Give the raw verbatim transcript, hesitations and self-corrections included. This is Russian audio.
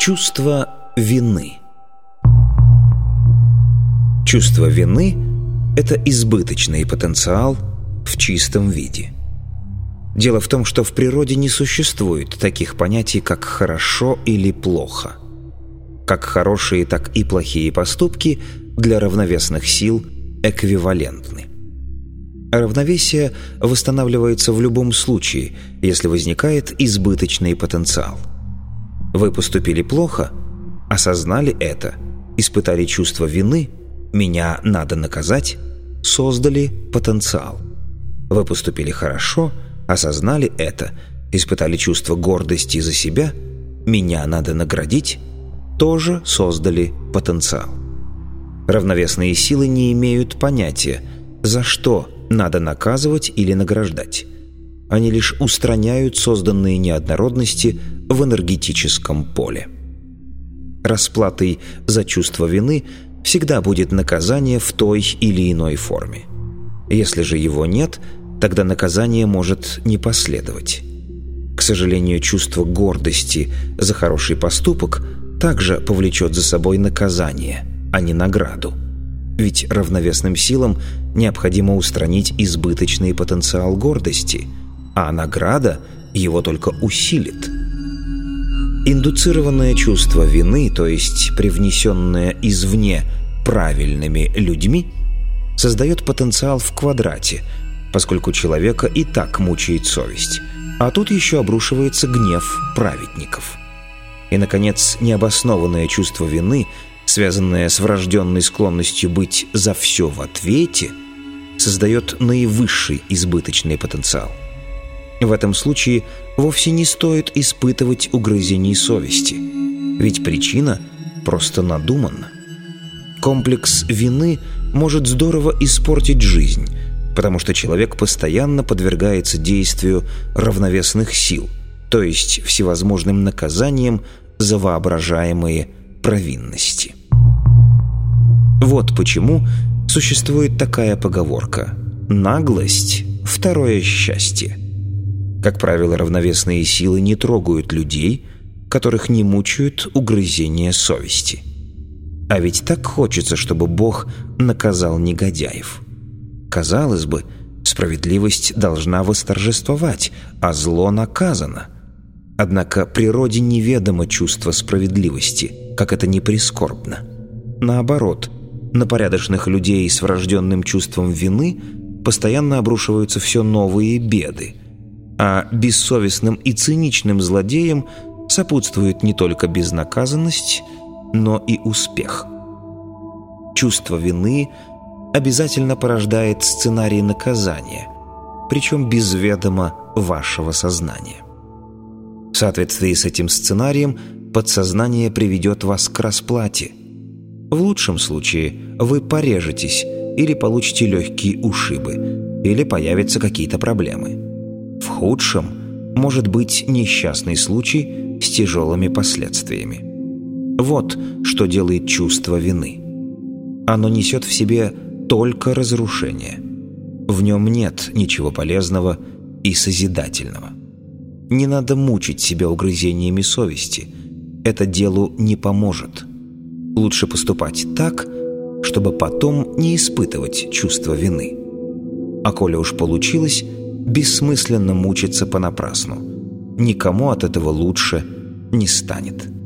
Чувство вины. Чувство вины – это избыточный потенциал в чистом виде. Дело в том, что в природе не существует таких понятий, как «хорошо» или «плохо». Как хорошие, так и плохие поступки для равновесных сил эквивалентны. Равновесие восстанавливается в любом случае, если возникает избыточный потенциал. Вы поступили плохо, осознали это, испытали чувство вины, меня надо наказать, создали потенциал. Вы поступили хорошо, осознали это, испытали чувство гордости за себя, меня надо наградить, тоже создали потенциал. Равновесные силы не имеют понятия, за что надо наказывать или награждать. Они лишь устраняют созданные неоднородности в энергетическом поле. Расплатой за чувство вины всегда будет наказание в той или иной форме. Если же его нет, тогда наказание может не последовать. К сожалению, чувство гордости за хороший поступок также повлечет за собой наказание, а не награду. Ведь равновесным силам необходимо устранить избыточный потенциал гордости, а награда его только усилит. Индуцированное чувство вины, то есть привнесенное извне правильными людьми, создает потенциал в квадрате, поскольку человека и так мучает совесть, а тут еще обрушивается гнев праведников. И, наконец, необоснованное чувство вины, связанное с врожденной склонностью быть за все в ответе, создает наивысший избыточный потенциал. В этом случае вовсе не стоит испытывать угрызений совести, ведь причина просто надуманна. Комплекс вины может здорово испортить жизнь, потому что человек постоянно подвергается действию равновесных сил, то есть всевозможным наказаниям за воображаемые провинности. Вот почему существует такая поговорка: «Наглость – второе счастье». Как правило, равновесные силы не трогают людей, которых не мучают угрызения совести. А ведь так хочется, чтобы Бог наказал негодяев. Казалось бы, справедливость должна восторжествовать, а зло наказано. Однако природе неведомо чувство справедливости, как это ни прискорбно. Наоборот, на порядочных людей с врожденным чувством вины постоянно обрушиваются все новые беды, а бессовестным и циничным злодеям сопутствует не только безнаказанность, но и успех. Чувство вины обязательно порождает сценарий наказания, причем без ведома вашего сознания. В соответствии с этим сценарием подсознание приведет вас к расплате. В лучшем случае вы порежетесь или получите легкие ушибы, или появятся какие-то проблемы. В худшем может быть несчастный случай с тяжелыми последствиями. Вот что делает чувство вины. Оно несет в себе только разрушение. В нем нет ничего полезного и созидательного. Не надо мучить себя угрызениями совести. Это делу не поможет. Лучше поступать так, чтобы потом не испытывать чувство вины. А коли уж получилось, бессмысленно мучиться понапрасну. Никому от этого лучше не станет.